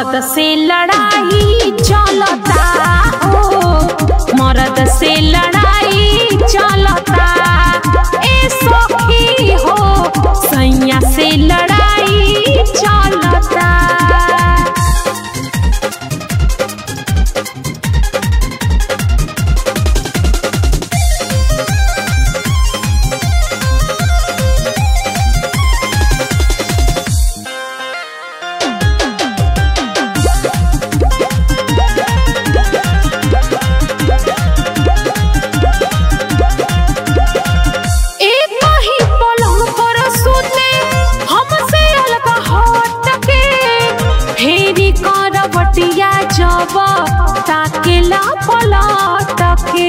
मर्द से लड़ाई चलता हो, मर्द से लड़ाई चलता। ए सखी हो सैया से लड़ाई चलता। जब ताकेला पलट के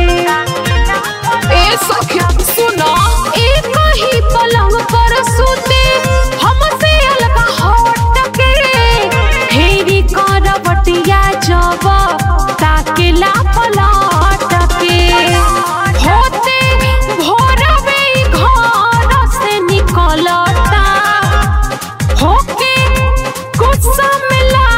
ए सखी सुनो, एक ही पलंग पर सुते हमसे अलग हट के, फेरी करवटिया जब ताकेला पलट के। होते भोरवे घर से निकलता होके गुस्सा में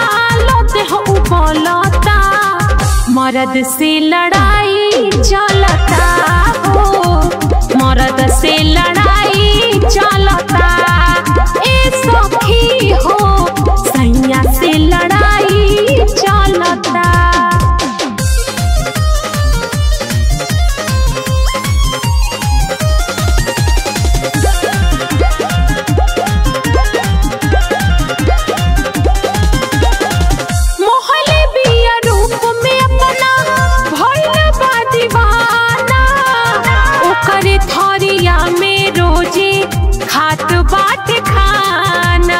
बोलता, मर्द से लड़ाई चलता हो, मर्द से लड़ाई चलता। ए सखी हो सैया से लड़ाई चलता। थरिया में रोजे खात बाट खाना,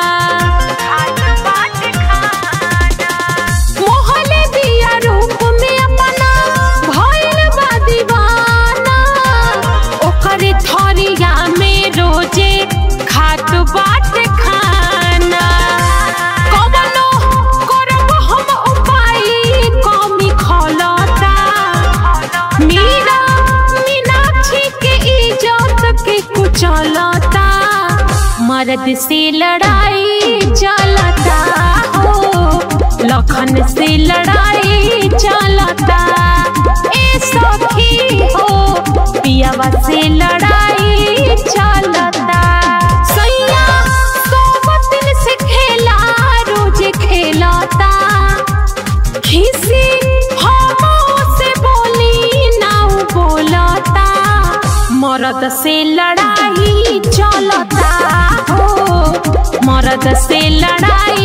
मोहले दिया रूप में अपना भइल बा दीवाना। ओकरे थरिया में रोजे खात बाट खाना। कवनो करब हम उपाय कमी खलता, मीरा मीनाक्षी के इज्जत के कुचलता। मर्द से लड़ाई चलता हो, लखन से लड़ाई चलता। ए सखी हो पियावा से लड़ाई चलता। सैया सोबतिन से खेला रोज खेलता, खिसी हमो से बोली नाउ बोलता। मर्द से लड़ाई चलता हो, मर्द से लड़ाई